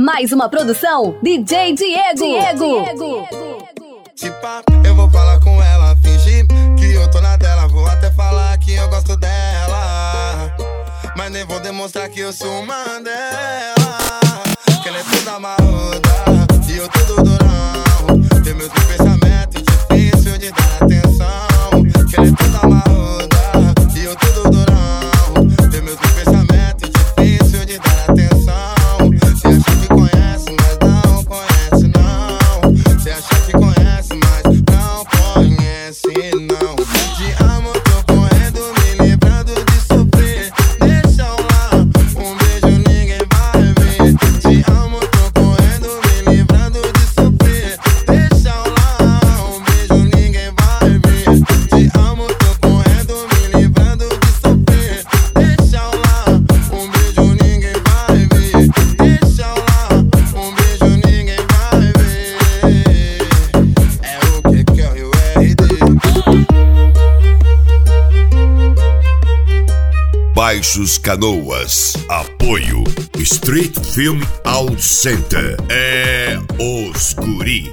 Mais uma produção DJ Diego. Tipo, eu vou falar com ela, fingir que eu tô na dela. Vou até falar que eu gosto dela, mas nem vou demonstrar que eu sou uma dela. Que ela é toda marruda e eu todo durão. Tem meus pensamentos difícil de dar atenção. Que ela é toda marruda e eu todo durão. Tem meus pensamentos difícil de dar atenção. Cê acha que conhece, mas não conhece não. Cê acha que conhece, mas não conhece não. Te amo, tô correndo, me livrando de sofrer. Deixa eu lá, um beijo ninguém vai ver. Te amo, tô correndo, me livrando de sofrer. Deixa eu lá, um beijo ninguém vai ver. Te amo, tô correndo, me livrando de sofrer. Deixa eu lá, um beijo ninguém vai ver. Deixa eu lá, um beijo ninguém vai ver. É o que é o RD. Baixos Canoas. Apoio Street Film Out Center. É os guri.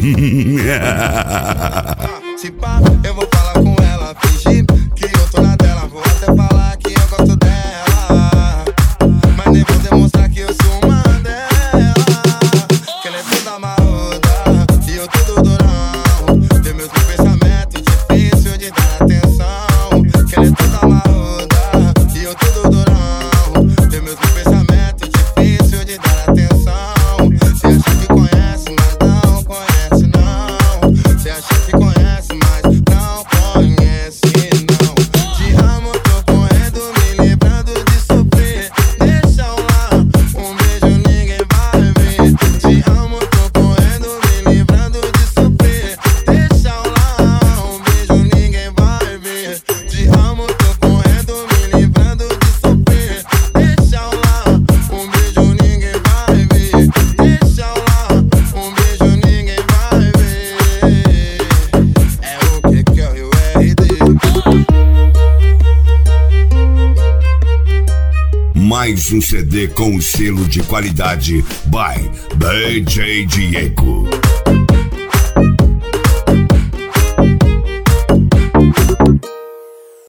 Se pá, eu vou falar com ela, fingir que eu tô na dela. Vou até falar que eu gosto dela, mas nem vou demonstrar que eu sou uma dela. Que ela é toda marruda e eu todo durão. Tem meus pensamentos difícil de dar atenção. Que ela é toda marruda e eu todo durão. Tem meus pensamentos difícil de dar atenção. Cê acha que conhece, mas não conhece não. Cê acha que conhece, mas não conhece não. Te amo, tô correndo, me livrando de sofrer. Deixa eu lá, um beijo ninguém vai ver. Te amo, tô correndo, me livrando de sofrer. Deixa eu lá, um beijo ninguém vai ver. Te amo, tô correndo, me livrando de sofrer. Deixa eu lá, um beijo ninguém vai ver. Deixa eu lá, um beijo ninguém vai ver. É o que é o RD. Mais um CD com selo de qualidade by DJ Diego.